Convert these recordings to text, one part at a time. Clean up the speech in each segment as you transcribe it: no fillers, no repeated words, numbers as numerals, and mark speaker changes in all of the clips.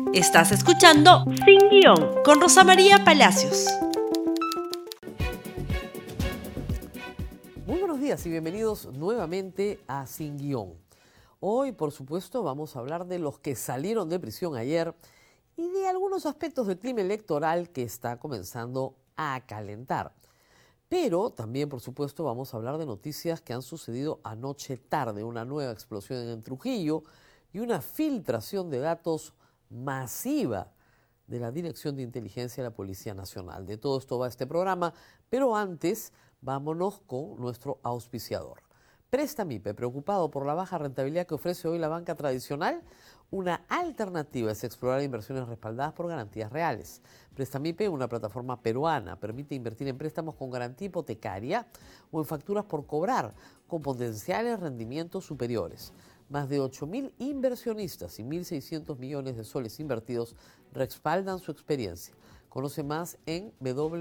Speaker 1: Estás escuchando Sin Guión con Rosa María Palacios.
Speaker 2: Muy buenos días y bienvenidos nuevamente a Sin Guión. Hoy, por supuesto, vamos a hablar de los que salieron de prisión ayer y de algunos aspectos del clima electoral que está comenzando a calentar. Pero también, por supuesto, vamos a hablar de noticias que han sucedido anoche tarde, una nueva explosión en Trujillo y una filtración de datos masiva de la Dirección de Inteligencia de la Policía Nacional. De todo esto va este programa, pero antes vámonos con nuestro auspiciador. Prestamipe, preocupado por la baja rentabilidad que ofrece hoy la banca tradicional, una alternativa es explorar inversiones respaldadas por garantías reales. Prestamipe, una plataforma peruana, permite invertir en préstamos con garantía hipotecaria o en facturas por cobrar, con potenciales rendimientos superiores. Más de 8.000 inversionistas y 1.600 millones de soles invertidos respaldan su experiencia. Conoce más en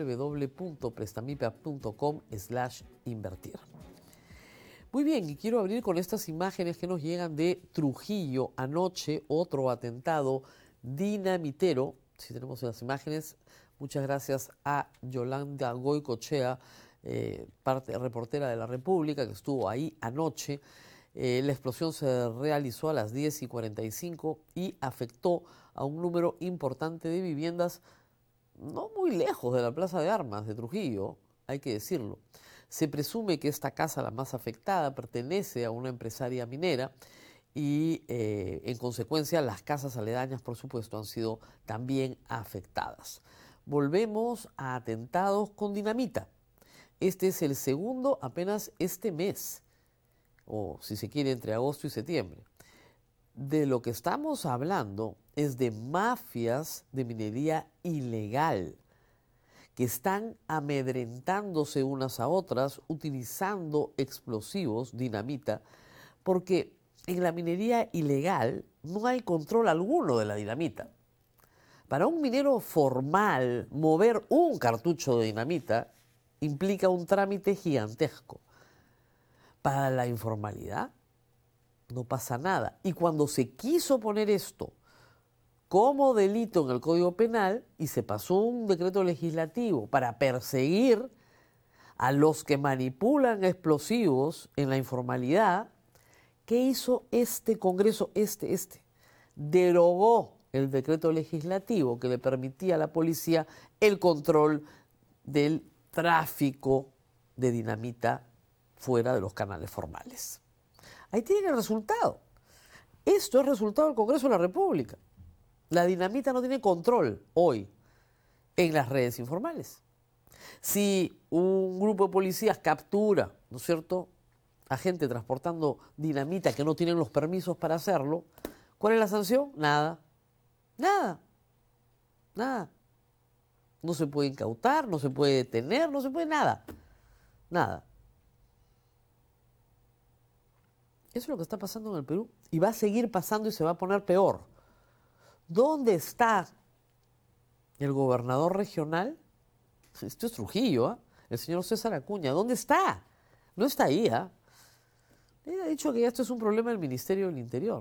Speaker 2: www.prestamipe.com/invertir. Muy bien, y quiero abrir con estas imágenes que nos llegan de Trujillo. Anoche, otro atentado dinamitero. Si tenemos las imágenes, muchas gracias a Yolanda Goicochea, reportera de La República, que estuvo ahí anoche. La explosión se realizó a las 10:45 y afectó a un número importante de viviendas no muy lejos de la Plaza de Armas de Trujillo, hay que decirlo. Se presume que esta casa, la más afectada, pertenece a una empresaria minera y, en consecuencia, las casas aledañas, por supuesto, han sido también afectadas. Volvemos a atentados con dinamita. Este es el segundo apenas este mes, o si se quiere, entre agosto y septiembre. De lo que estamos hablando es de mafias de minería ilegal que están amedrentándose unas a otras, utilizando explosivos, dinamita, porque en la minería ilegal no hay control alguno de la dinamita. Para un minero formal, mover un cartucho de dinamita implica un trámite gigantesco. Para la informalidad no pasa nada. Y cuando se quiso poner esto como delito en el Código Penal y se pasó un decreto legislativo para perseguir a los que manipulan explosivos en la informalidad, ¿qué hizo este Congreso? Derogó el decreto legislativo que le permitía a la policía el control del tráfico de dinamita fuera de los canales formales. Ahí tienen el resultado. Esto es resultado del Congreso de la República. La dinamita no tiene control hoy en las redes informales. Si un grupo de policías captura, ¿no es cierto?, a gente transportando dinamita que no tienen los permisos para hacerlo, ¿cuál es la sanción? Nada. No se puede incautar, no se puede detener, no se puede nada. Eso es lo que está pasando en el Perú y va a seguir pasando y se va a poner peor. ¿Dónde está el gobernador regional? Esto es Trujillo, ¿eh? El señor César Acuña. ¿Dónde está? No está ahí, ¿eh? Él ha dicho que esto es un problema del Ministerio del Interior.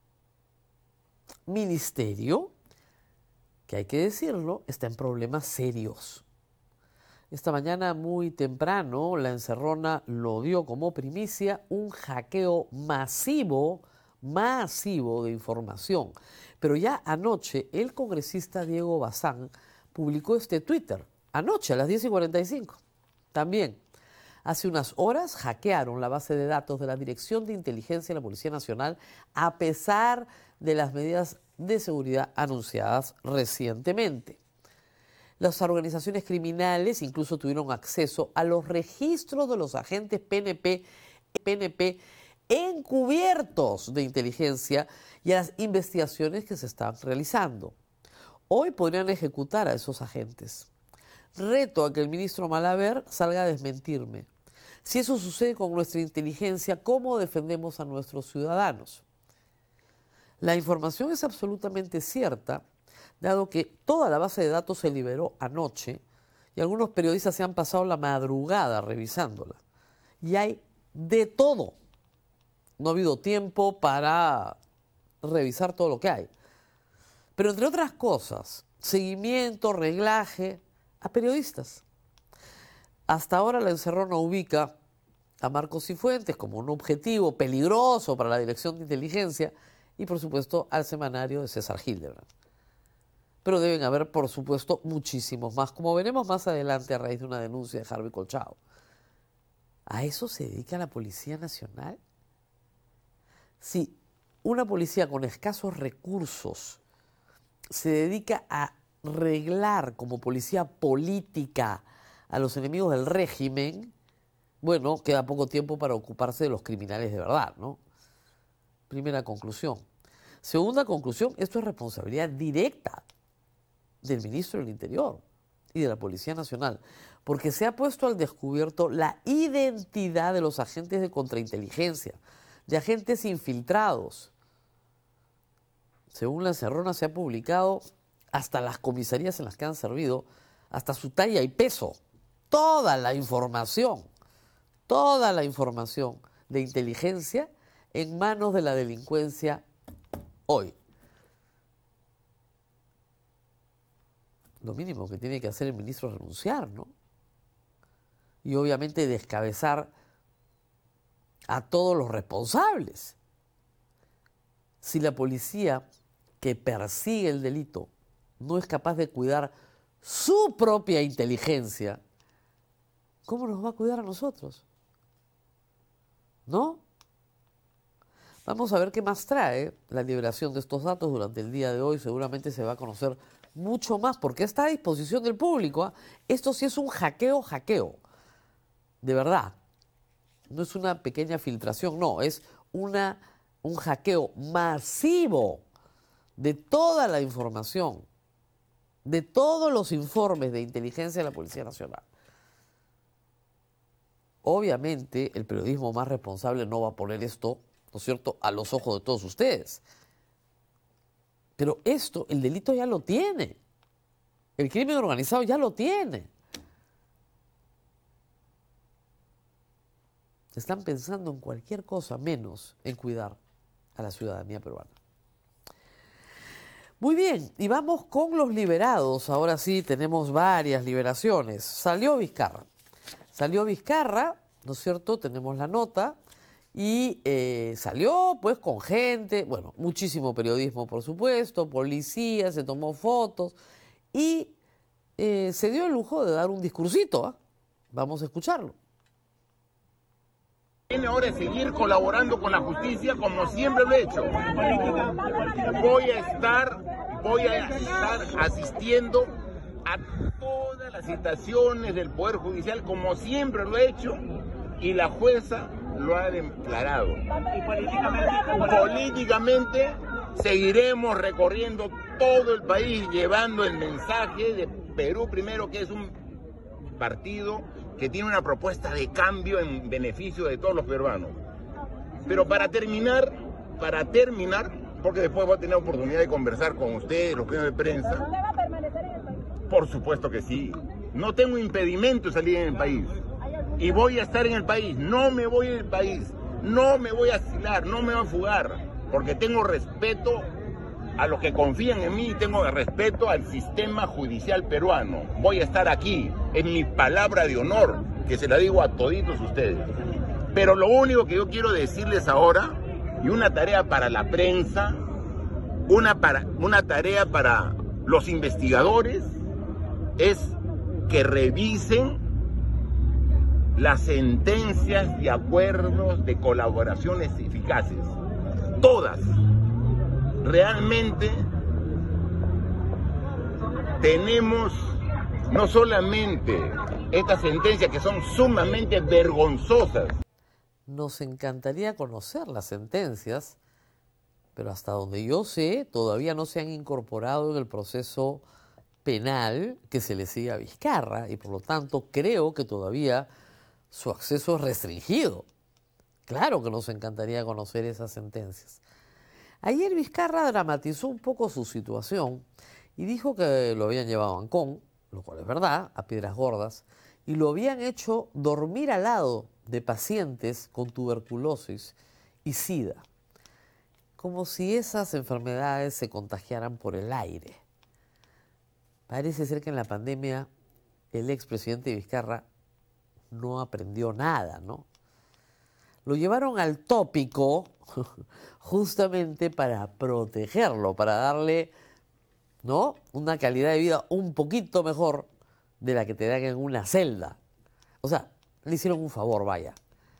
Speaker 2: Ministerio, que hay que decirlo, está en problemas serios. Esta mañana muy temprano, la encerrona lo dio como primicia un hackeo masivo de información. Pero ya anoche el congresista Diego Bazán publicó este Twitter, anoche a las 10:45. También, hace unas horas hackearon la base de datos de la Dirección de Inteligencia de la Policía Nacional a pesar de las medidas de seguridad anunciadas recientemente. Las organizaciones criminales incluso tuvieron acceso a los registros de los agentes PNP encubiertos de inteligencia y a las investigaciones que se están realizando. Hoy podrían ejecutar a esos agentes. Reto a que el ministro Malaver salga a desmentirme. Si eso sucede con nuestra inteligencia, ¿cómo defendemos a nuestros ciudadanos? La información es absolutamente cierta, dado que toda la base de datos se liberó anoche y algunos periodistas se han pasado la madrugada revisándola. Y hay de todo. No ha habido tiempo para revisar todo lo que hay. Pero entre otras cosas, seguimiento, reglaje a periodistas. Hasta ahora la encerrona ubica a Marcos Cifuentes como un objetivo peligroso para la Dirección de Inteligencia y, por supuesto, al semanario de César Hildebrand. Pero deben haber, por supuesto, muchísimos más, como veremos más adelante a raíz de una denuncia de Harvey Colchao. ¿A eso se dedica la Policía Nacional? Si una policía con escasos recursos se dedica a reglar como policía política a los enemigos del régimen, bueno, queda poco tiempo para ocuparse de los criminales de verdad, ¿no? Primera conclusión. Segunda conclusión, esto es responsabilidad directa del ministro del Interior y de la Policía Nacional, porque se ha puesto al descubierto la identidad de los agentes de contrainteligencia, de agentes infiltrados. Según la encerrona se ha publicado hasta las comisarías en las que han servido, hasta su talla y peso, toda la información de inteligencia en manos de la delincuencia hoy. Lo mínimo que tiene que hacer el ministro es renunciar, ¿no? Y obviamente descabezar a todos los responsables. Si la policía que persigue el delito no es capaz de cuidar su propia inteligencia, ¿cómo nos va a cuidar a nosotros? ¿No? Vamos a ver qué más trae la liberación de estos datos durante el día de hoy. Seguramente se va a conocer mucho más, porque está a disposición del público, ¿eh? Esto sí es un hackeo, de verdad. No es una pequeña filtración, no, es un hackeo masivo de toda la información, de todos los informes de inteligencia de la Policía Nacional. Obviamente, el periodismo más responsable no va a poner esto, ¿no es cierto?, a los ojos de todos ustedes. Pero esto, el delito ya lo tiene. El crimen organizado ya lo tiene. Están pensando en cualquier cosa menos en cuidar a la ciudadanía peruana. Muy bien, y vamos con los liberados. Ahora sí, tenemos varias liberaciones. Salió Vizcarra, ¿no es cierto? Tenemos la nota. Y salió pues con gente, bueno, muchísimo periodismo por supuesto, policía, se tomó fotos y se dio el lujo de dar un discursito, ¿eh? Vamos a escucharlo.
Speaker 3: Tiene ahora es seguir colaborando con la justicia como siempre lo he hecho. Voy a estar asistiendo a todas las citaciones del Poder Judicial como siempre lo he hecho y la jueza lo ha declarado. ¿Y políticamente seguiremos recorriendo todo el país llevando el mensaje de Perú Primero, que es un partido que tiene una propuesta de cambio en beneficio de todos los peruanos. Pero para terminar, porque después voy a tener oportunidad de conversar con ustedes, los medios de prensa. ¿Usted va a permanecer en el país? Por supuesto que sí. No tengo impedimento de salir en el país. Y voy a estar en el país, no me voy del país, no me voy a asilar, no me voy a fugar, porque tengo respeto a los que confían en mí y tengo respeto al sistema judicial peruano. Voy a estar aquí, en mi palabra de honor, que se la digo a toditos ustedes. Pero lo único que yo quiero decirles ahora, y una tarea para la prensa, una tarea para los investigadores, es que revisen las sentencias de acuerdos de colaboraciones eficaces, todas. Realmente tenemos no solamente estas sentencias que son sumamente vergonzosas.
Speaker 2: Nos encantaría conocer las sentencias, pero hasta donde yo sé, todavía no se han incorporado en el proceso penal que se le sigue a Vizcarra y por lo tanto creo que todavía su acceso es restringido. Claro que nos encantaría conocer esas sentencias. Ayer Vizcarra dramatizó un poco su situación y dijo que lo habían llevado a Ancón, lo cual es verdad, a Piedras Gordas, y lo habían hecho dormir al lado de pacientes con tuberculosis y SIDA. como si esas enfermedades se contagiaran por el aire. Parece ser que en la pandemia el expresidente Vizcarra no aprendió nada, ¿no? Lo llevaron al tópico justamente para protegerlo, para darle, ¿no?, una calidad de vida un poquito mejor de la que te dan en una celda. O sea, le hicieron un favor, vaya.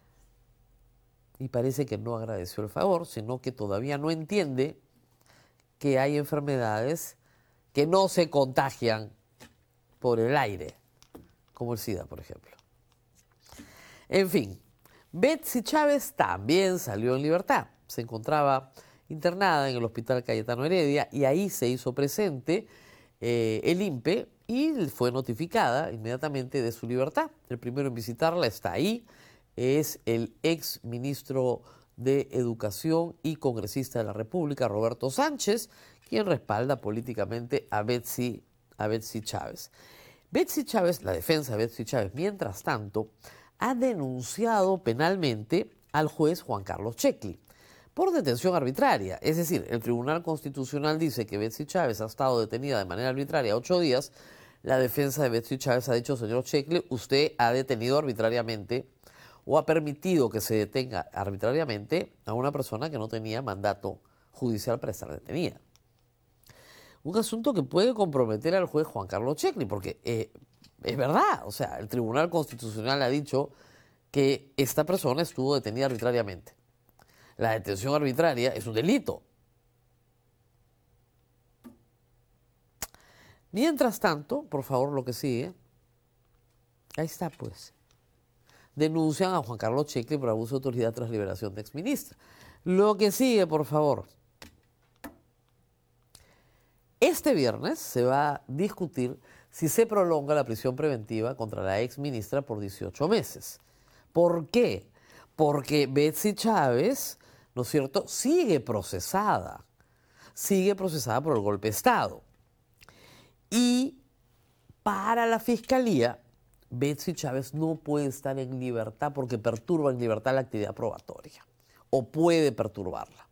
Speaker 2: Y parece que no agradeció el favor, sino que todavía no entiende que hay enfermedades que no se contagian por el aire, como el SIDA, por ejemplo. En fin, Betsy Chávez también salió en libertad. Se encontraba internada en el Hospital Cayetano Heredia y ahí se hizo presente el INPE y fue notificada inmediatamente de su libertad. El primero en visitarla está ahí, es el ex ministro de Educación y congresista de la República, Roberto Sánchez, quien respalda políticamente a Betsy Chávez. Betsy Chávez, la defensa de Betsy Chávez, mientras tanto, ha denunciado penalmente al juez Juan Carlos Checli por detención arbitraria. Es decir, el Tribunal Constitucional dice que Betsy Chávez ha estado detenida de manera arbitraria 8 días. La defensa de Betsy Chávez ha dicho, señor Checli, usted ha detenido arbitrariamente o ha permitido que se detenga arbitrariamente a una persona que no tenía mandato judicial para estar detenida. Un asunto que puede comprometer al juez Juan Carlos Checli, porque es verdad, o sea, el Tribunal Constitucional ha dicho que esta persona estuvo detenida arbitrariamente. La detención arbitraria es un delito. Mientras tanto, por favor, lo que sigue, ahí está pues. Denuncian a Juan Carlos Checli por abuso de autoridad tras liberación de exministra. Lo que sigue, por favor. Este viernes se va a discutir si se prolonga la prisión preventiva contra la exministra por 18 meses. ¿Por qué? Porque Betsy Chávez, ¿no es cierto?, sigue procesada por el golpe de Estado. Y para la Fiscalía, Betsy Chávez no puede estar en libertad porque perturba en libertad la actividad probatoria o puede perturbarla.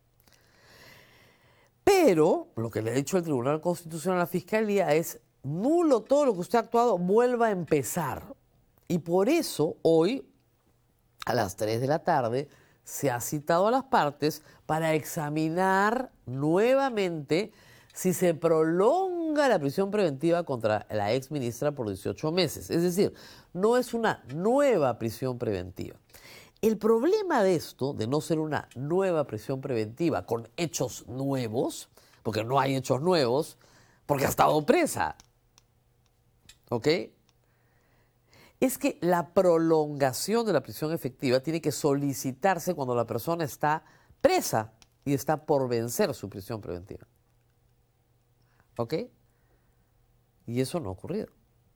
Speaker 2: Pero lo que le ha dicho el Tribunal Constitucional a la Fiscalía es nulo todo lo que usted ha actuado, vuelva a empezar. Y por eso hoy, a las 3 de la tarde, se ha citado a las partes para examinar nuevamente si se prolonga la prisión preventiva contra la exministra por 18 meses. Es decir, no es una nueva prisión preventiva. El problema de esto, de no ser una nueva prisión preventiva con hechos nuevos, porque no hay hechos nuevos, porque ha estado presa, ¿ok?, es que la prolongación de la prisión efectiva tiene que solicitarse cuando la persona está presa y está por vencer su prisión preventiva. ¿Ok? Y eso no ha ocurrido.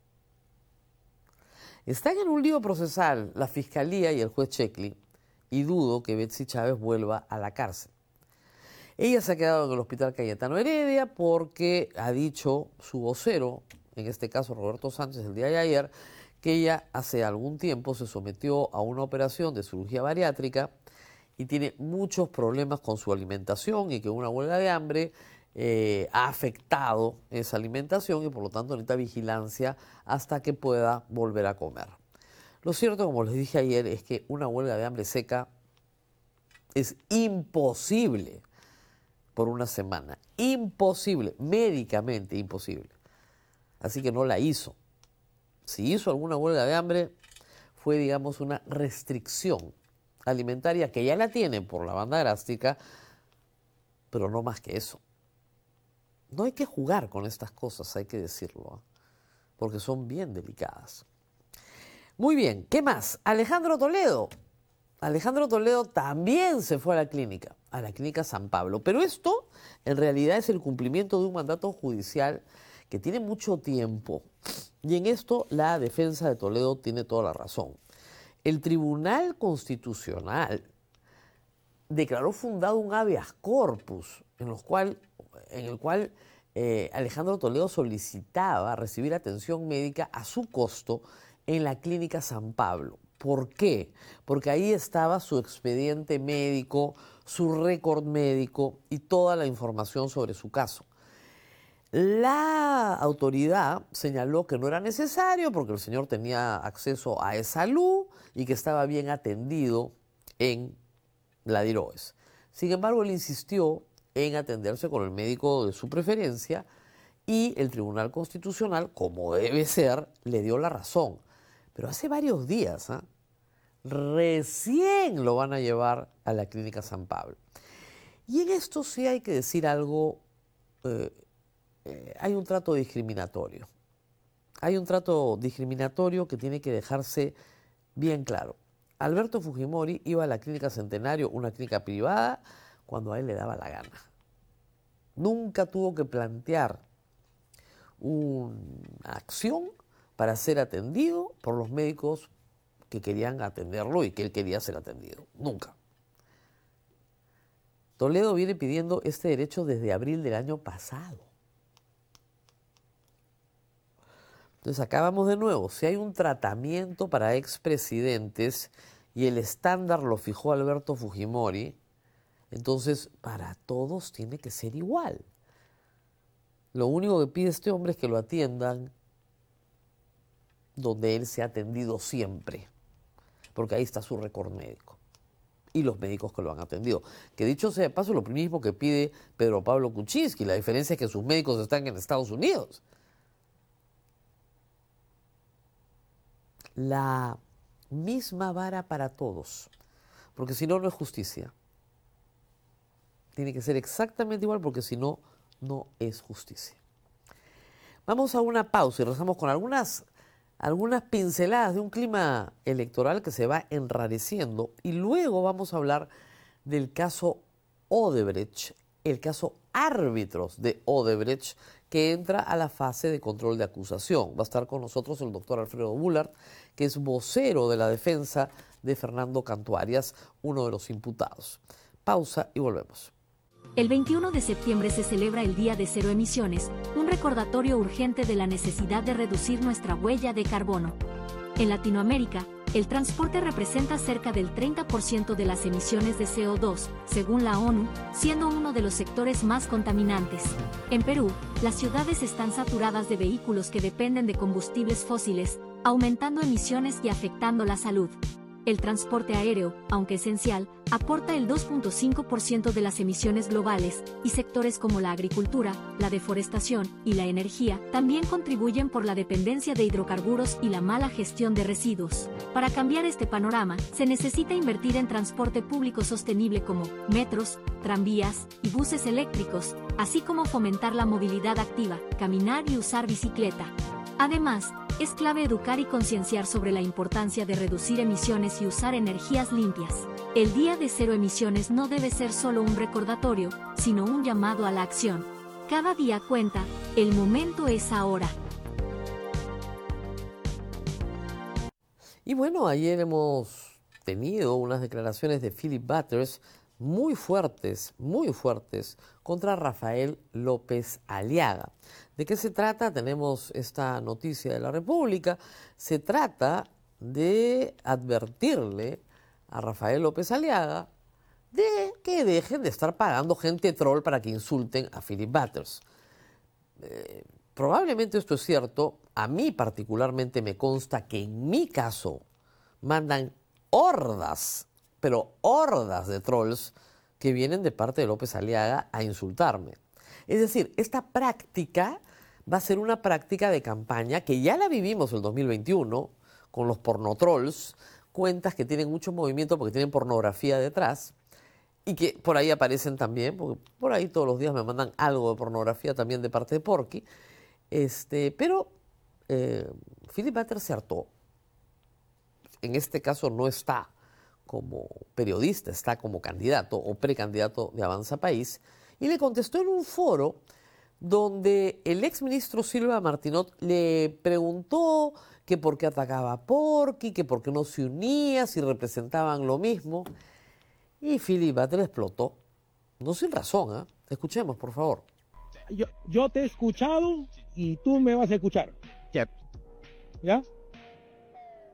Speaker 2: Están en un lío procesal la Fiscalía y el juez Checli y dudo que Betsy Chávez vuelva a la cárcel. Ella se ha quedado en el Hospital Cayetano Heredia porque ha dicho su vocero, en este caso Roberto Sánchez, el día de ayer, que ella hace algún tiempo se sometió a una operación de cirugía bariátrica y tiene muchos problemas con su alimentación y que una huelga de hambre ha afectado esa alimentación y por lo tanto necesita vigilancia hasta que pueda volver a comer. Lo cierto, como les dije ayer, es que una huelga de hambre seca es imposible por una semana. Imposible, médicamente imposible. Así que no la hizo. Si hizo alguna huelga de hambre, fue, digamos, una restricción alimentaria que ya la tiene por la banda gástrica, pero no más que eso. No hay que jugar con estas cosas, hay que decirlo, porque son bien delicadas. Muy bien, ¿qué más? Alejandro Toledo. Alejandro Toledo también se fue a la clínica San Pablo, pero esto en realidad es el cumplimiento de un mandato judicial que tiene mucho tiempo. Y en esto la defensa de Toledo tiene toda la razón. El Tribunal Constitucional declaró fundado un habeas corpus en el cual Alejandro Toledo solicitaba recibir atención médica a su costo en la clínica San Pablo. ¿Por qué? Porque ahí estaba su expediente médico, su récord médico y toda la información sobre su caso. La autoridad señaló que no era necesario porque el señor tenía acceso a e-salud y que estaba bien atendido en la DIROES. Sin embargo, él insistió en atenderse con el médico de su preferencia y el Tribunal Constitucional, como debe ser, le dio la razón. Pero hace varios días, recién lo van a llevar a la Clínica San Pablo. Y en esto sí hay que decir algo. Hay un trato discriminatorio. Hay un trato discriminatorio que tiene que dejarse bien claro. Alberto Fujimori iba a la Clínica Centenario, una clínica privada, cuando a él le daba la gana. Nunca tuvo que plantear una acción para ser atendido por los médicos que querían atenderlo y que él quería ser atendido. Nunca. Toledo viene pidiendo este derecho desde abril del año pasado. Entonces acá vamos de nuevo. Si hay un tratamiento para expresidentes y el estándar lo fijó Alberto Fujimori, entonces para todos tiene que ser igual. Lo único que pide este hombre es que lo atiendan donde él se ha atendido siempre, porque ahí está su récord médico y los médicos que lo han atendido. Que dicho sea de paso, lo mismo que pide Pedro Pablo Kuczynski. La diferencia es que sus médicos están en Estados Unidos. La misma vara para todos, porque si no, no es justicia. Tiene que ser exactamente igual, porque si no, no es justicia. Vamos a una pausa y regresamos con algunas pinceladas de un clima electoral que se va enrareciendo, y luego vamos a hablar del caso Odebrecht, el caso árbitros de Odebrecht, que entra a la fase de control de acusación. Va a estar con nosotros el doctor Alfredo Bullard, que es vocero de la defensa de Fernando Cantuarias, uno de los imputados. Pausa y volvemos.
Speaker 4: El 21 de septiembre se celebra el Día de Cero Emisiones, un recordatorio urgente de la necesidad de reducir nuestra huella de carbono. En Latinoamérica, el transporte representa cerca del 30% de las emisiones de CO2, según la ONU, siendo uno de los sectores más contaminantes. En Perú, las ciudades están saturadas de vehículos que dependen de combustibles fósiles, aumentando emisiones y afectando la salud. El transporte aéreo, aunque esencial, aporta el 2.5% de las emisiones globales, y sectores como la agricultura, la deforestación y la energía también contribuyen por la dependencia de hidrocarburos y la mala gestión de residuos. Para cambiar este panorama, se necesita invertir en transporte público sostenible como metros, tranvías y buses eléctricos, así como fomentar la movilidad activa, caminar y usar bicicleta. Además, es clave educar y concienciar sobre la importancia de reducir emisiones y usar energías limpias. El Día de Cero Emisiones no debe ser solo un recordatorio, sino un llamado a la acción. Cada día cuenta, el momento es ahora.
Speaker 2: Y bueno, ayer hemos tenido unas declaraciones de Philip Butters muy fuertes, contra Rafael López Aliaga. ¿De qué se trata? Tenemos esta noticia de la República. Se trata de advertirle a Rafael López Aliaga de que dejen de estar pagando gente troll para que insulten a Philip Butters. Probablemente esto es cierto. A mí particularmente me consta que en mi caso mandan hordas, pero hordas de trolls que vienen de parte de López Aliaga a insultarme. Es decir, esta práctica va a ser una práctica de campaña que ya la vivimos el 2021 con los pornotrolls, cuentas que tienen mucho movimiento porque tienen pornografía detrás y que por ahí aparecen también, porque por ahí todos los días me mandan algo de pornografía también de parte de Porky. Pero Philip Butters se hartó. En este caso no está como periodista, está como candidato o precandidato de Avanza País, y le contestó en un foro donde el exministro Silva Martinot le preguntó que por qué atacaba a Porky, que por qué no se unía, si representaban lo mismo, y Philip Butters explotó, no sin razón. Escuchemos, por favor.
Speaker 5: Yo te he escuchado y tú me vas a escuchar.
Speaker 6: Yep.
Speaker 5: ¿Ya?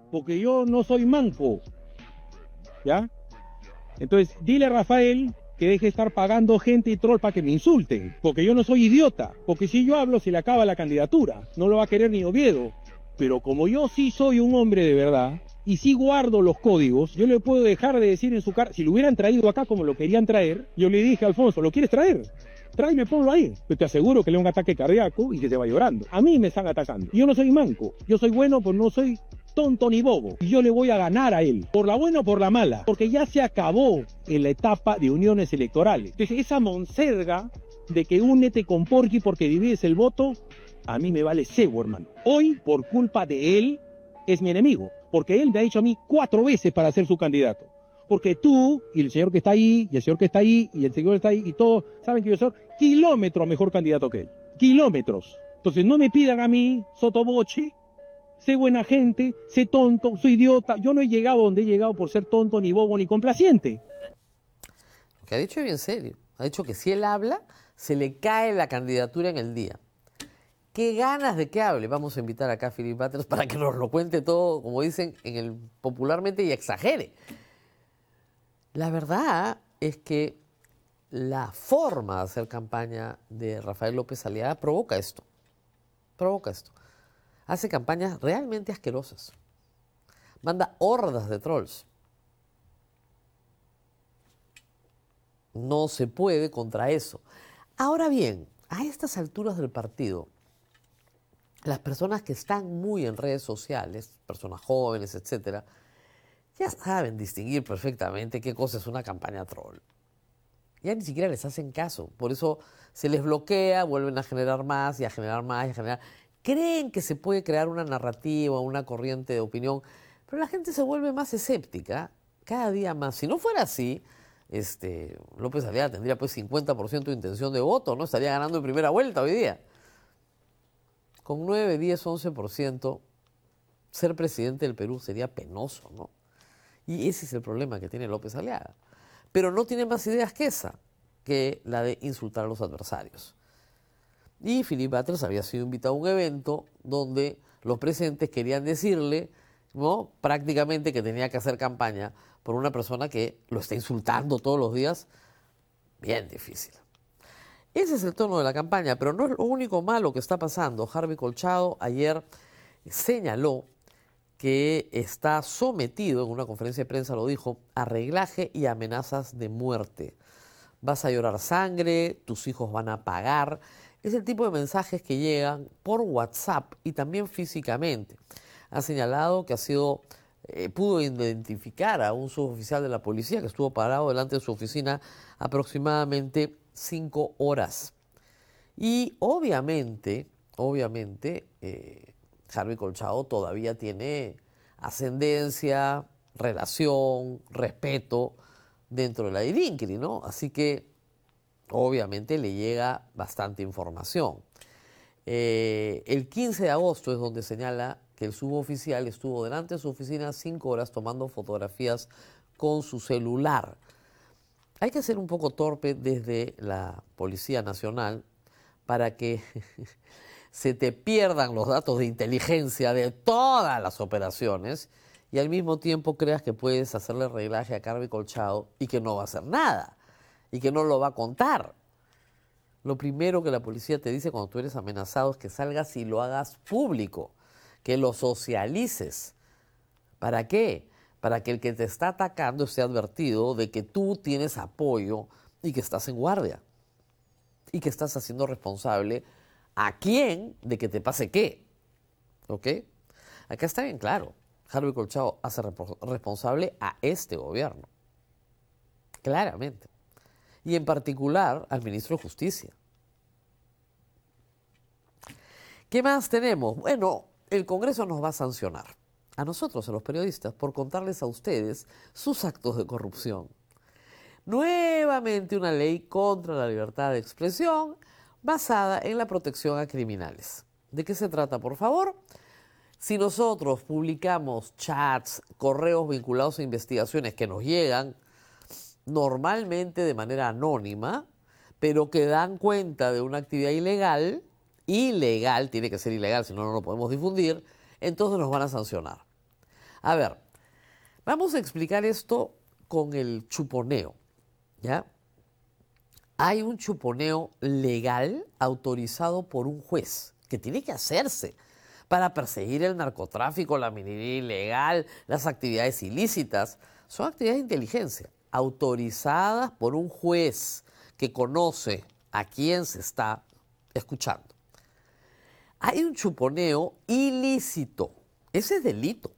Speaker 5: porque yo no soy manco, ¿ya? Entonces, dile a Rafael que deje de estar pagando gente y troll para que me insulten, porque yo no soy idiota, porque si yo hablo se le acaba la candidatura, no lo va a querer ni Oviedo, pero como yo sí soy un hombre de verdad, y sí guardo los códigos, yo le puedo dejar de decir en su cara, si lo hubieran traído acá como lo querían traer, yo le dije a Alfonso, ¿lo quieres traer? Tráeme, ponlo ahí. Yo te aseguro que le da un ataque cardíaco y que se va llorando. A mí me están atacando. Yo no soy manco, yo soy bueno, pues no soy tonto ni bobo. Y yo le voy a ganar a él, por la buena o por la mala, porque ya se acabó en la etapa de uniones electorales. Entonces esa monserga de que únete con Porky porque divides el voto, a mí me vale cebo, hermano. Hoy, por culpa de él, es mi enemigo, porque él me ha dicho a mí 4 veces para ser su candidato. Porque tú, y el señor que está ahí, y el señor que está ahí, y el señor que está ahí, y todos saben que yo soy kilómetros mejor candidato que él. Kilómetros. Entonces no me pidan a mí, sotoboche, sé buena gente, sé tonto, soy idiota. Yo no he llegado donde he llegado por ser tonto, ni bobo, ni complaciente.
Speaker 2: Lo que ha dicho es bien serio. Ha dicho que si él habla, se le cae la candidatura en el día. ¿Qué ganas de que hable? Vamos a invitar acá a Philip Butters para que nos lo cuente todo, como dicen popularmente, y exagere. La verdad es que la forma de hacer campaña de Rafael López Aliaga provoca esto. Provoca esto. Hace campañas realmente asquerosas. Manda hordas de trolls. No se puede contra eso. Ahora bien, a estas alturas del partido, las personas que están muy en redes sociales, personas jóvenes, etcétera, ya saben distinguir perfectamente qué cosa es una campaña troll. Ya ni siquiera les hacen caso. Por eso se les bloquea, vuelven a generar más y a generar más y a generar. Creen que se puede crear una narrativa, una corriente de opinión, pero la gente se vuelve más escéptica cada día más. Si no fuera así, López Aliaga tendría pues 50% de intención de voto, ¿no? Estaría ganando en primera vuelta hoy día. Con 9, 10, 11%, ser presidente del Perú sería penoso, ¿no? Y ese es el problema que tiene López Aliaga. Pero no tiene más ideas que esa, que la de insultar a los adversarios. Y Philip Butters había sido invitado a un evento donde los presentes querían decirle, ¿no?, prácticamente que tenía que hacer campaña por una persona que lo está insultando todos los días. Bien difícil. Ese es el tono de la campaña, pero no es lo único malo que está pasando. Harvey Colchado ayer señaló que está sometido, en una conferencia de prensa lo dijo, a reglaje y amenazas de muerte. Vas a llorar sangre, tus hijos van a pagar. Es el tipo de mensajes que llegan por WhatsApp y también físicamente. Ha señalado que pudo identificar a un suboficial de la policía que estuvo parado delante de su oficina aproximadamente 5 horas. Y obviamente, Harvey Colchado todavía tiene ascendencia, relación, respeto dentro de la IDINCRI, ¿no? Así que obviamente le llega bastante información. El 15 de agosto es donde señala que el suboficial estuvo delante de su oficina 5 horas tomando fotografías con su celular. Hay que ser un poco torpe desde la Policía Nacional para que se te pierdan los datos de inteligencia de todas las operaciones y al mismo tiempo creas que puedes hacerle reglaje a Harvey Colchado y que no va a hacer nada y que no lo va a contar. Lo primero que la policía te dice cuando tú eres amenazado es que salgas y lo hagas público, que lo socialices. ¿Para qué? Para que el que te está atacando esté advertido de que tú tienes apoyo y que estás en guardia y que estás haciendo responsable a quién de que te pase qué. ¿Ok? Acá está bien claro. Harvey Colchado hace responsable a este gobierno. Claramente. Y en particular al ministro de Justicia. ¿Qué más tenemos? Bueno, el Congreso nos va a sancionar. A nosotros, a los periodistas, por contarles a ustedes sus actos de corrupción. Nuevamente una ley contra la libertad de expresión basada en la protección a criminales. ¿De qué se trata, por favor? Si nosotros publicamos chats, correos vinculados a investigaciones que nos llegan normalmente de manera anónima, pero que dan cuenta de una actividad ilegal, tiene que ser ilegal, si no, no lo podemos difundir, entonces nos van a sancionar. A ver, vamos a explicar esto con el chuponeo, ¿ya? Hay un chuponeo legal autorizado por un juez que tiene que hacerse para perseguir el narcotráfico, la minería ilegal, las actividades ilícitas. Son actividades de inteligencia autorizadas por un juez que conoce a quién se está escuchando. Hay un chuponeo ilícito. Ese es delito.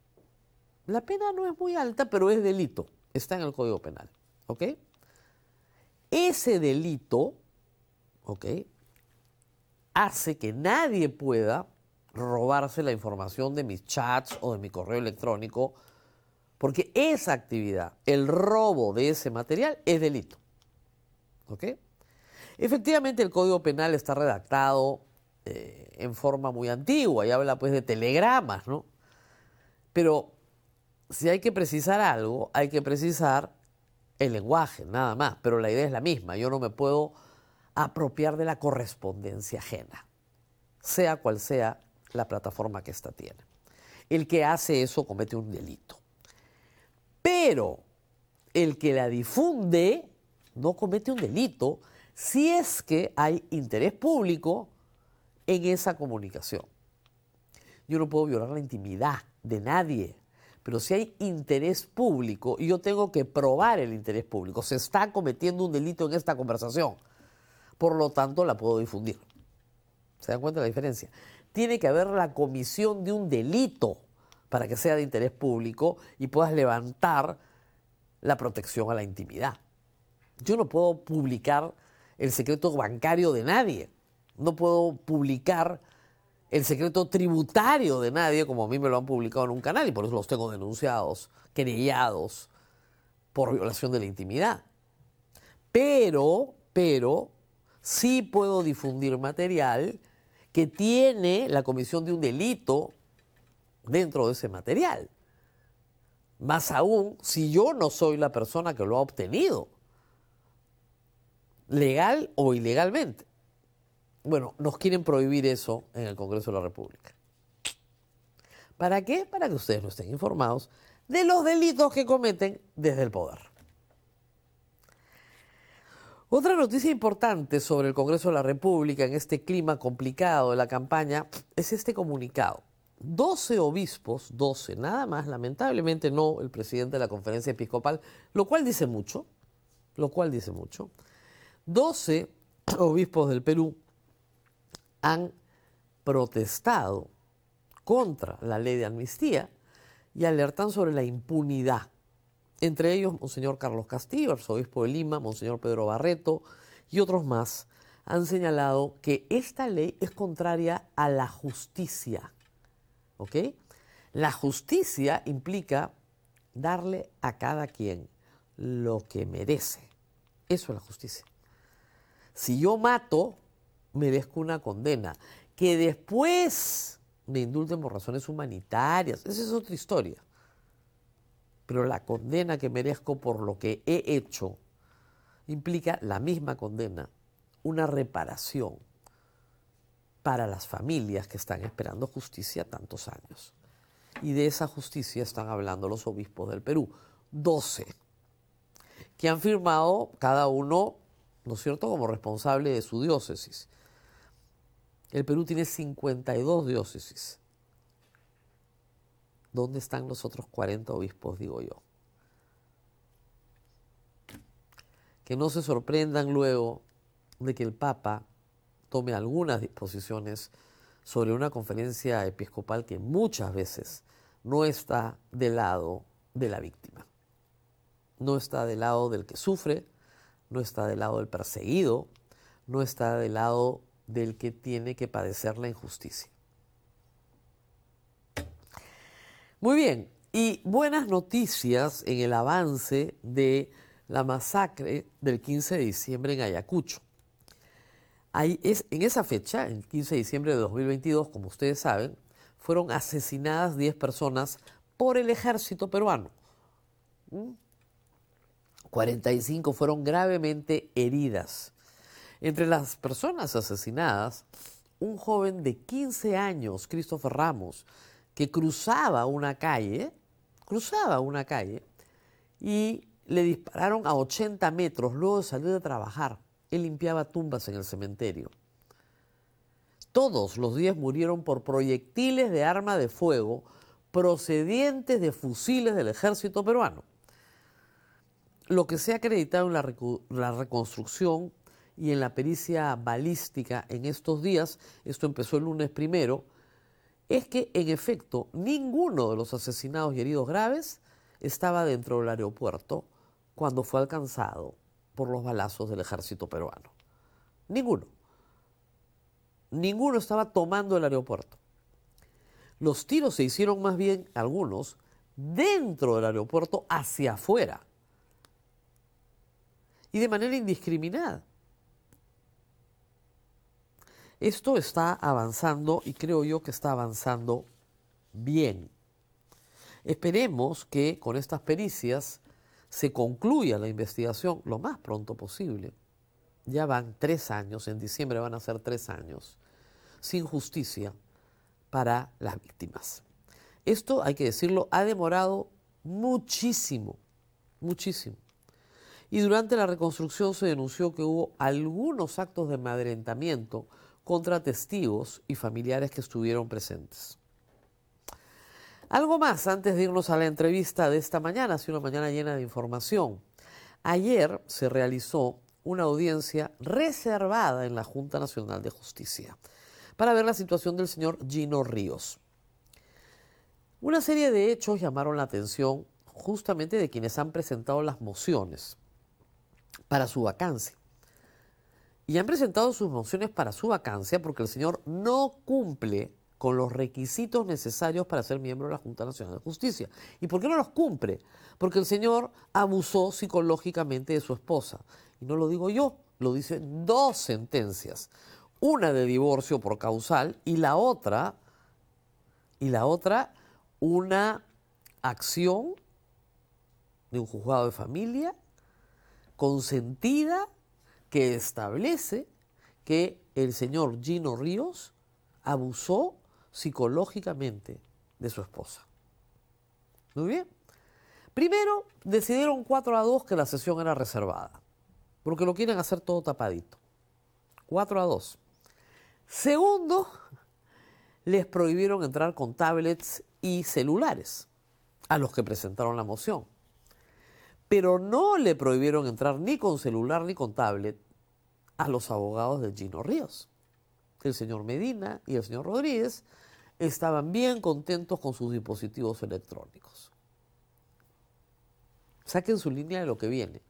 Speaker 2: La pena no es muy alta, pero es delito. Está en el Código Penal. ¿Ok? Ese delito, ¿ok?, hace que nadie pueda robarse la información de mis chats o de mi correo electrónico, porque esa actividad, el robo de ese material, es delito. ¿Ok? Efectivamente, el Código Penal está redactado en forma muy antigua y habla pues de telegramas, ¿no? Pero si hay que precisar algo, hay que precisar el lenguaje, nada más, pero la idea es la misma. Yo no me puedo apropiar de la correspondencia ajena, sea cual sea la plataforma que ésta tiene. El que hace eso comete un delito. Pero el que la difunde no comete un delito si es que hay interés público en esa comunicación. Yo no puedo violar la intimidad de nadie, pero si hay interés público y yo tengo que probar el interés público, se está cometiendo un delito en esta conversación, por lo tanto la puedo difundir. ¿Se dan cuenta de la diferencia? Tiene que haber la comisión de un delito para que sea de interés público y puedas levantar la protección a la intimidad. Yo no puedo publicar el secreto bancario de nadie, no puedo publicar el secreto tributario de nadie, como a mí me lo han publicado en un canal, y por eso los tengo denunciados, querellados por violación de la intimidad. Pero sí puedo difundir material que tiene la comisión de un delito dentro de ese material. Más aún, si yo no soy la persona que lo ha obtenido, legal o ilegalmente. Bueno, nos quieren prohibir eso en el Congreso de la República. ¿Para qué? Para que ustedes no estén informados de los delitos que cometen desde el poder. Otra noticia importante sobre el Congreso de la República en este clima complicado de la campaña es este comunicado. 12 obispos, 12 nada más, lamentablemente no el presidente de la Conferencia Episcopal, lo cual dice mucho, 12 obispos del Perú han protestado contra la ley de amnistía y alertan sobre la impunidad. Entre ellos, Monseñor Carlos Castillo, arzobispo de Lima, Monseñor Pedro Barreto y otros más han señalado que esta ley es contraria a la justicia. ¿Ok? La justicia implica darle a cada quien lo que merece. Eso es la justicia. Si yo mato, merezco una condena. Que después me indulten por razones humanitarias, esa es otra historia. Pero la condena que merezco por lo que he hecho implica la misma condena, una reparación para las familias que están esperando justicia tantos años. Y de esa justicia están hablando los obispos del Perú, 12, que han firmado cada uno, ¿no es cierto?, como responsable de su diócesis. El Perú tiene 52 diócesis. ¿Dónde están los otros 40 obispos, digo yo? Que no se sorprendan luego de que el Papa tome algunas disposiciones sobre una conferencia episcopal que muchas veces no está del lado de la víctima. No está del lado del que sufre, no está del lado del perseguido, no está del lado del que tiene que padecer la injusticia. Muy bien, y buenas noticias en el avance de la masacre del 15 de diciembre en Ayacucho. En esa fecha, el 15 de diciembre de 2022, como ustedes saben, fueron asesinadas 10 personas por el ejército peruano. 45 fueron gravemente heridas. Entre las personas asesinadas, un joven de 15 años, Christopher Ramos, que cruzaba una calle cruzaba una calle y le dispararon a 80 metros luego de salir de trabajar. Él limpiaba tumbas en el cementerio. Todos los 10 murieron por proyectiles de arma de fuego procedientes de fusiles del ejército peruano. Lo que se ha acreditado en la reconstrucción y en la pericia balística en estos días, esto empezó el lunes primero, es que en efecto ninguno de los asesinados y heridos graves estaba dentro del aeropuerto cuando fue alcanzado por los balazos del ejército peruano. Ninguno. Ninguno estaba tomando el aeropuerto. Los tiros se hicieron más bien, algunos, dentro del aeropuerto hacia afuera. Y de manera indiscriminada. Esto está avanzando y creo yo que está avanzando bien. Esperemos que con estas pericias se concluya la investigación lo más pronto posible. Ya van 3 años, en diciembre van a ser 3 años, sin justicia para las víctimas. Esto, hay que decirlo, ha demorado muchísimo, muchísimo. Y durante la reconstrucción se denunció que hubo algunos actos de amedrentamiento contra testigos y familiares que estuvieron presentes. Algo más antes de irnos a la entrevista de esta mañana, ha sido una mañana llena de información. Ayer se realizó una audiencia reservada en la Junta Nacional de Justicia para ver la situación del señor Gino Ríos. Una serie de hechos llamaron la atención justamente de quienes han presentado las mociones para su vacancia. Y han presentado sus mociones para su vacancia porque el señor no cumple con los requisitos necesarios para ser miembro de la Junta Nacional de Justicia. ¿Y por qué no los cumple? Porque el señor abusó psicológicamente de su esposa. Y no lo digo yo, lo dicen 2 sentencias. Una de divorcio por causal y la otra una acción de un juzgado de familia consentida que establece que el señor Gino Ríos abusó psicológicamente de su esposa. Muy bien. Primero, decidieron 4-2 que la sesión era reservada, porque lo quieren hacer todo tapadito. 4-2. Segundo, les prohibieron entrar con tablets y celulares a los que presentaron la moción. Pero no le prohibieron entrar ni con celular ni con tablet a los abogados de Gino Ríos. El señor Medina y el señor Rodríguez estaban bien contentos con sus dispositivos electrónicos. Saquen su línea de lo que viene.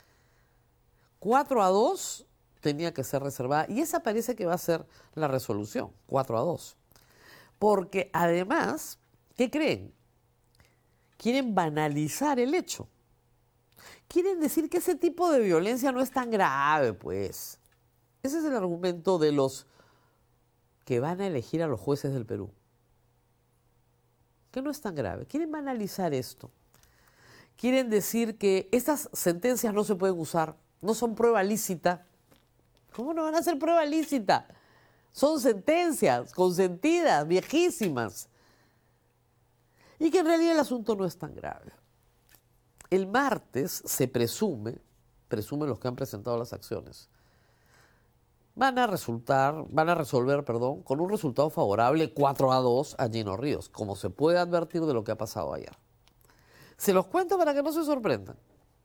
Speaker 2: 4-2 tenía que ser reservada y esa parece que va a ser la resolución, 4-2. Porque además, ¿qué creen? Quieren banalizar el hecho. Quieren decir que ese tipo de violencia no es tan grave, pues. Ese es el argumento de los que van a elegir a los jueces del Perú. Que no es tan grave. Quieren banalizar esto. Quieren decir que estas sentencias no se pueden usar, no son prueba lícita. ¿Cómo no van a ser prueba lícita? Son sentencias consentidas, viejísimas. Y que en realidad el asunto no es tan grave. El martes se presume los que han presentado las acciones, van a resolver con un resultado favorable 4-2 a Gino Ríos, como se puede advertir de lo que ha pasado ayer. Se los cuento para que no se sorprendan.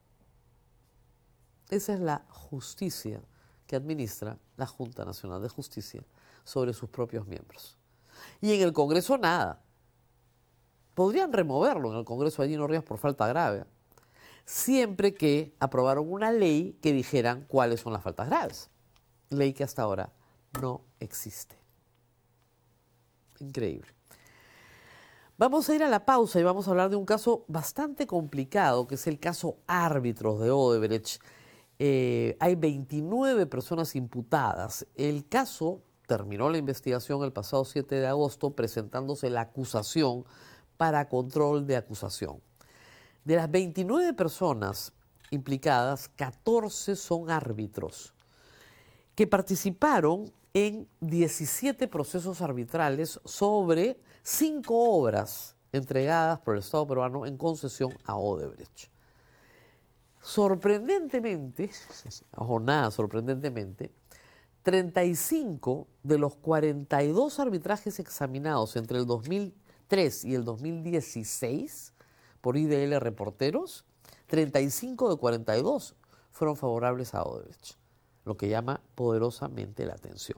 Speaker 2: Esa es la justicia que administra la Junta Nacional de Justicia sobre sus propios miembros. Y en el Congreso nada. Podrían removerlo en el Congreso a Gino Ríos por falta grave, siempre que aprobaron una ley que dijeran cuáles son las faltas graves. Ley que hasta ahora no existe. Increíble. Vamos a ir a la pausa y vamos a hablar de un caso bastante complicado, que es el caso Árbitros de Odebrecht. Hay 29 personas imputadas. El caso terminó la investigación el pasado 7 de agosto presentándose la acusación para control de acusación. De las 29 personas implicadas, 14 son árbitros que participaron en 17 procesos arbitrales sobre 5 obras entregadas por el Estado peruano en concesión a Odebrecht. Sorprendentemente, o nada sorprendentemente, 35 de los 42 arbitrajes examinados entre el 2003 y el 2016 por IDL Reporteros, 35 de 42 fueron favorables a Odebrecht, lo que llama poderosamente la atención.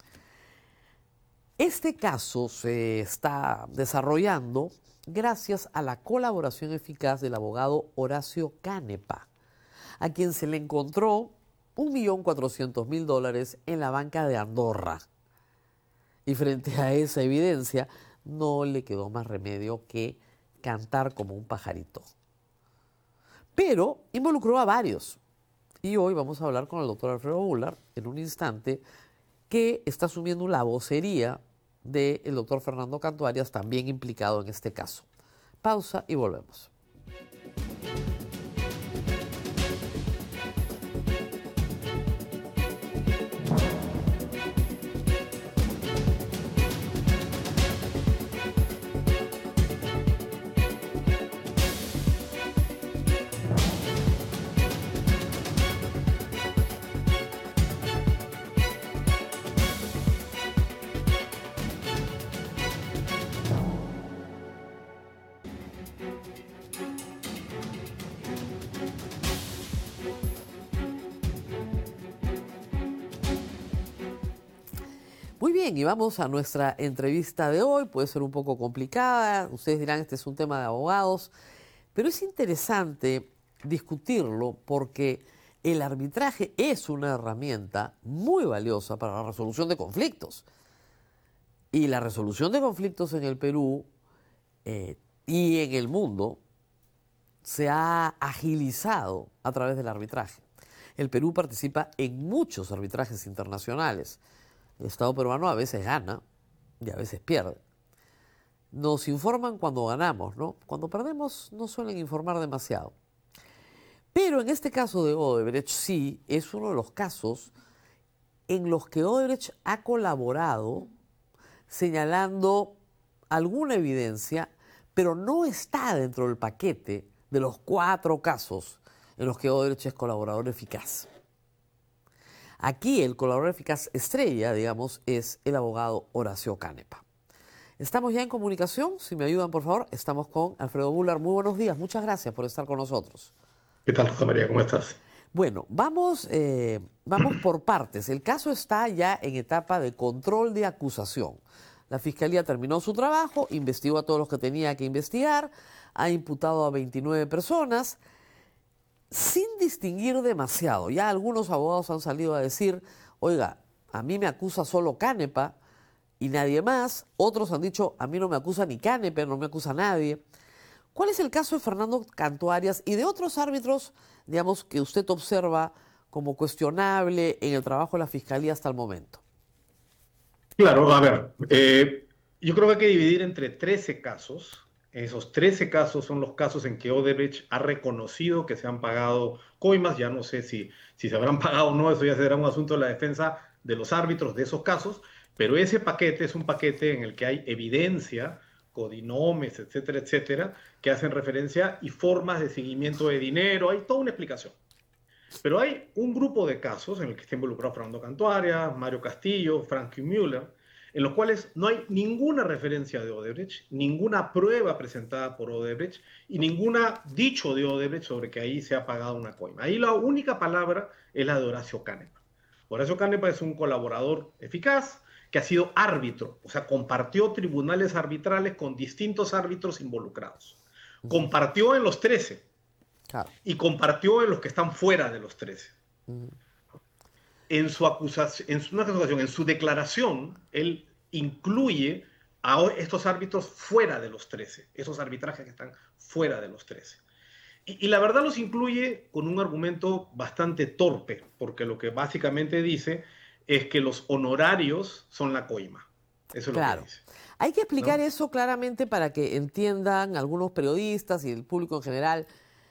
Speaker 2: Este caso se está desarrollando gracias a la colaboración eficaz del abogado Horacio Canepa, a quien se le encontró $1.400.000 en la banca de Andorra. Y frente a esa evidencia, no le quedó más remedio que cantar como un pajarito. Pero involucró a varios. Y hoy vamos a hablar con el doctor Alfredo Bular en un instante, que está asumiendo la vocería del doctor Fernando Cantuarias, también implicado en este caso. Pausa y volvemos. Muy bien, y vamos a nuestra entrevista de hoy. Puede ser un poco complicada, ustedes dirán, este es un tema de abogados, pero es interesante discutirlo porque el arbitraje es una herramienta muy valiosa para la resolución de conflictos. Y la resolución de conflictos en el Perú y en el mundo se ha agilizado a través del arbitraje. El Perú participa en muchos arbitrajes internacionales. El Estado peruano a veces gana y a veces pierde. Nos informan cuando ganamos, ¿no? Cuando perdemos no suelen informar demasiado. Pero en este caso de Odebrecht sí es uno de los casos en los que Odebrecht ha colaborado señalando alguna evidencia, pero no está dentro del paquete de los 4 casos en los que Odebrecht es colaborador eficaz. Aquí el colaborador eficaz estrella, digamos, es el abogado Horacio Canepa. Estamos ya en comunicación, si me ayudan por favor, estamos con Alfredo Bular. Muy buenos días, muchas gracias por estar con nosotros.
Speaker 6: ¿Qué tal, Rosa María? ¿Cómo estás?
Speaker 2: Bueno, vamos por partes. El caso está ya en etapa de control de acusación. La Fiscalía terminó su trabajo, investigó a todos los que tenía que investigar, ha imputado a 29 personas, sin distinguir demasiado. Ya algunos abogados han salido a decir, oiga, a mí me acusa solo Canepa y nadie más. Otros han dicho, a mí no me acusa ni Canepa, no me acusa nadie. ¿Cuál es el caso de Fernando Cantuarias y de otros árbitros, digamos, que usted observa como cuestionable en el trabajo de la Fiscalía hasta el momento?
Speaker 6: Claro, a ver, yo creo que hay que dividir entre 13 casos. Esos 13 casos son los casos en que Odebrecht ha reconocido que se han pagado coimas. Ya no sé si se habrán pagado o no, eso ya será un asunto de la defensa de los árbitros de esos casos, pero ese paquete es un paquete en el que hay evidencia, codinomes, etcétera, etcétera, que hacen referencia y formas de seguimiento de dinero, hay toda una explicación. Pero hay un grupo de casos en el que está involucrado Fernando Cantuarias, Mario Castillo, Frankie Müller, en los cuales no hay ninguna referencia de Odebrecht, ninguna prueba presentada por Odebrecht y ninguna dicho de Odebrecht sobre que ahí se ha pagado una coima. Ahí la única palabra es la de Horacio Canepa. Horacio Canepa es un colaborador eficaz que ha sido árbitro, o sea, compartió tribunales arbitrales con distintos árbitros involucrados. Compartió en los 13 y compartió en los que están fuera de los 13. En su acusación, en su declaración, él incluye a estos árbitros fuera de los 13, esos arbitrajes que están fuera de los 13. Y la verdad los incluye con un argumento bastante torpe, porque lo que básicamente dice es que los honorarios son la coima. Eso es lo que dice.
Speaker 2: Hay que explicar eso claramente para que entiendan algunos periodistas y el público en general.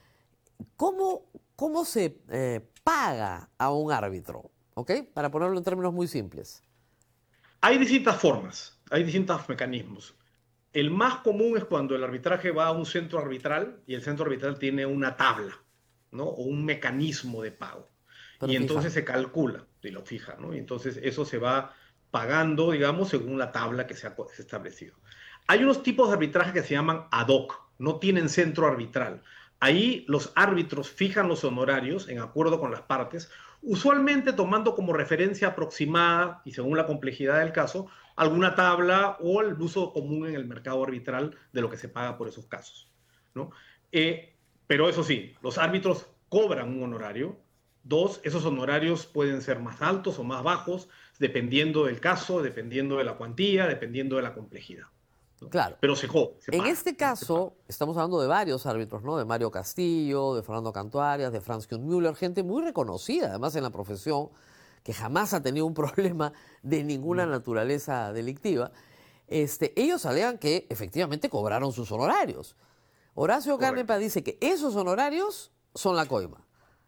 Speaker 2: ¿Cómo se paga a un árbitro? ¿Ok? Para ponerlo en términos muy simples.
Speaker 6: Hay distintas formas, hay distintos mecanismos. El más común es cuando el arbitraje va a un centro arbitral y el centro arbitral tiene una tabla, ¿no? O un mecanismo de pago.
Speaker 2: Pero
Speaker 6: Y
Speaker 2: fija.
Speaker 6: entonces se calcula y lo fija, ¿no? Y entonces eso se va pagando, digamos, según la tabla que se ha establecido. Hay unos tipos de arbitraje que se llaman ad hoc, no tienen centro arbitral. Ahí los árbitros fijan los honorarios en acuerdo con las partes, usualmente tomando como referencia aproximada y según la complejidad del caso, alguna tabla o el uso común en el mercado arbitral de lo que se paga por esos casos, ¿no? Pero eso sí, los árbitros cobran un honorario. Dos, esos honorarios pueden ser más altos o más bajos, dependiendo del caso, dependiendo de la cuantía, dependiendo de la complejidad, ¿no?
Speaker 2: Claro.
Speaker 6: Pero se
Speaker 2: En
Speaker 6: paga,
Speaker 2: este caso, estamos hablando de varios árbitros, ¿no? De Mario Castillo, de Fernando Cantuarias, de Franz Müller, gente muy reconocida, además en la profesión, que jamás ha tenido un problema de ninguna naturaleza delictiva. Ellos alegan que efectivamente cobraron sus honorarios. Horacio Canepa dice que esos honorarios son la coima.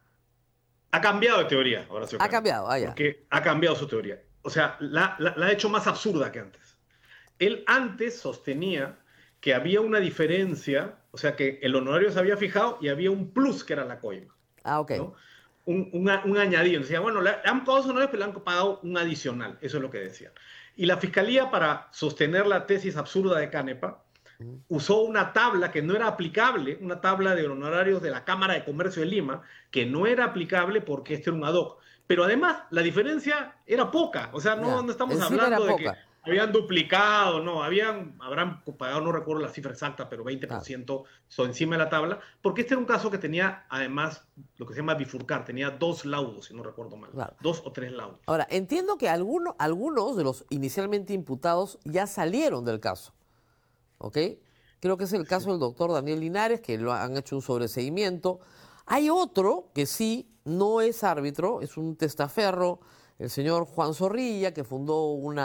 Speaker 6: Ha cambiado de teoría, Horacio
Speaker 2: Ha
Speaker 6: Canepa,
Speaker 2: cambiado, ya.
Speaker 6: porque ha cambiado su teoría. O sea, la ha hecho más absurda que antes. Él antes sostenía que había una diferencia, o sea, que el honorario se había fijado y había un plus que era la coima.
Speaker 2: Ah, ok.
Speaker 6: ¿No? Un añadido. Decía, bueno, le han pagado sus honorarios, pero le han pagado un adicional. Eso es lo que decía. Y la Fiscalía, para sostener la tesis absurda de Canepa, usó una tabla que no era aplicable, una tabla de honorarios de la Cámara de Comercio de Lima, que no era aplicable porque este era un ad hoc. Pero además, la diferencia era poca. O sea, no estamos hablando de que habían duplicado, no, habrán pagado, no recuerdo la cifra exacta, pero 20% son encima de la tabla, porque este era un caso que tenía, además, lo que se llama bifurcar, tenía 2 laudos, si no recuerdo mal, 2 o 3 laudos.
Speaker 2: Ahora, entiendo que algunos de los inicialmente imputados ya salieron del caso, ¿ok? Creo que es el caso del doctor Daniel Linares, que lo han hecho un sobreseguimiento. Hay otro que sí, no es árbitro, es un testaferro, el señor Juan Zorrilla, que fundó un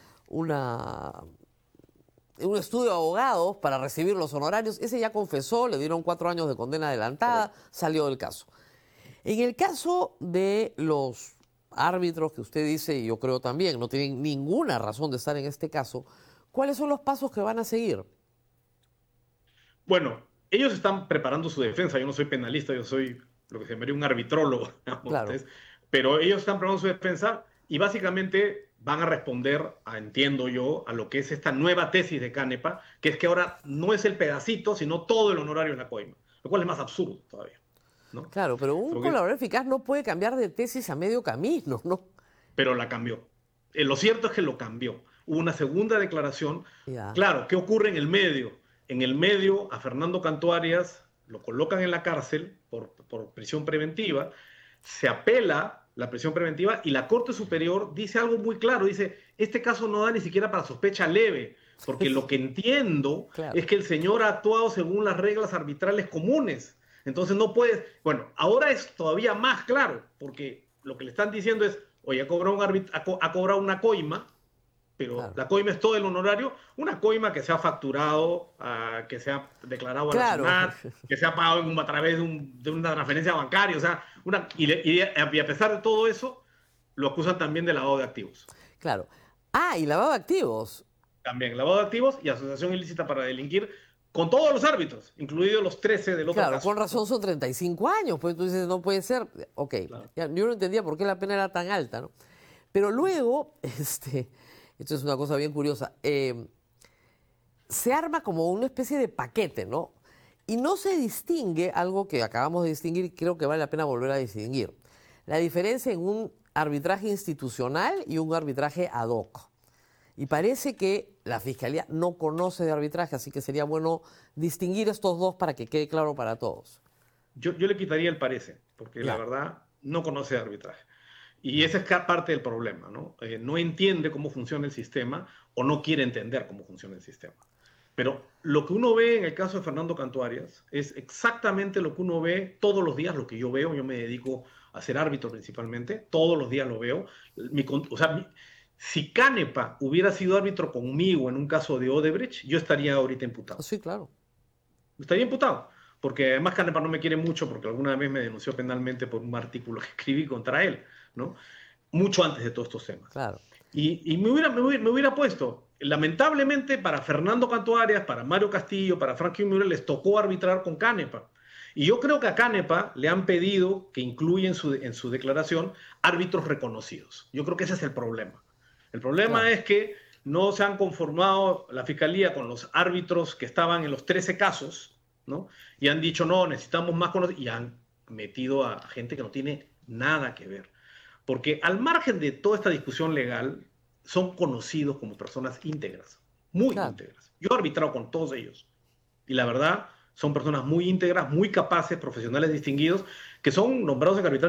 Speaker 2: estudio de abogados para recibir los honorarios. Ese ya confesó, le dieron 4 años de condena adelantada, salió del caso. En el caso de los árbitros que usted dice, y yo creo también, no tienen ninguna razón de estar en este caso, ¿cuáles son los pasos que van a seguir?
Speaker 6: Bueno, ellos están preparando su defensa. Yo no soy penalista, yo soy lo que se llamaría un arbitrólogo.
Speaker 2: Claro.
Speaker 6: Pero ellos están preparando su defensa y básicamente van a responder, entiendo yo, a lo que es esta nueva tesis de Canepa, que es que ahora no es el pedacito, sino todo el honorario en la coima, lo cual es más absurdo todavía, ¿no?
Speaker 2: Claro, pero un colaborador eficaz no puede cambiar de tesis a medio camino, ¿no?
Speaker 6: Pero la cambió. Lo cierto es que lo cambió. Hubo una segunda declaración.
Speaker 2: Ya.
Speaker 6: Claro, ¿qué ocurre en el medio? En el medio, a Fernando Cantuarias lo colocan en la cárcel por prisión preventiva, se apela la prisión preventiva y la Corte Superior dice algo muy claro, dice, este caso no da ni siquiera para sospecha leve, porque lo que entiendo es que el señor ha actuado según las reglas arbitrales comunes, entonces no puedes, bueno, ahora es todavía más claro, porque lo que le están diciendo es, oye, ha cobrado una coima, pero la coima es todo el honorario, una coima que se ha facturado, que se ha declarado a la SUNAT, que se ha pagado a través de una transferencia bancaria, o sea, y a pesar de todo eso, lo acusan también de lavado de activos.
Speaker 2: Claro. Ah, y lavado de activos.
Speaker 6: También, lavado de activos y asociación ilícita para delinquir con todos los árbitros, incluidos los 13 del otro caso.
Speaker 2: Claro, con razón son 35 años, pues tú dices, no puede ser. Ok, claro. Ya, yo no entendía por qué la pena era tan alta, ¿no? Pero luego, esto es una cosa bien curiosa, se arma como una especie de paquete, ¿no? Y no se distingue algo que acabamos de distinguir y creo que vale la pena volver a distinguir. La diferencia en un arbitraje institucional y un arbitraje ad hoc. Y parece que la Fiscalía no conoce de arbitraje, así que sería bueno distinguir estos dos para que quede claro para todos.
Speaker 6: Yo le quitaría el parece, porque la verdad no conoce de arbitraje. Y esa es parte del problema, ¿no? No entiende cómo funciona el sistema o no quiere entender cómo funciona el sistema. Pero lo que uno ve en el caso de Fernando Cantuarias es exactamente lo que uno ve todos los días, lo que yo veo. Yo me dedico a ser árbitro principalmente, todos los días lo veo. Si Canepa hubiera sido árbitro conmigo en un caso de Odebrecht, yo estaría ahorita imputado.
Speaker 2: Sí, claro.
Speaker 6: Estaría imputado, porque además Canepa no me quiere mucho porque alguna vez me denunció penalmente por un artículo que escribí contra él, ¿no? Mucho antes de todos estos temas.
Speaker 2: Claro.
Speaker 6: Y me hubiera puesto. lamentablemente para Fernando Canto Arias, para Mario Castillo, para Frankie Müller les tocó arbitrar con Canepa. Y yo creo que a Canepa le han pedido que incluya en su declaración árbitros reconocidos. Yo creo que ese es el problema. El problema es que no se han conformado la Fiscalía con los árbitros que estaban en los 13 casos, ¿no? Y han dicho, no, necesitamos más conocidos, y han metido a gente que no tiene nada que ver. Porque al margen de toda esta discusión legal, son conocidos como personas íntegras, muy íntegras. Yo he arbitrado con todos ellos. Y la verdad, son personas muy íntegras, muy capaces, profesionales distinguidos, que son nombrados en arbitraje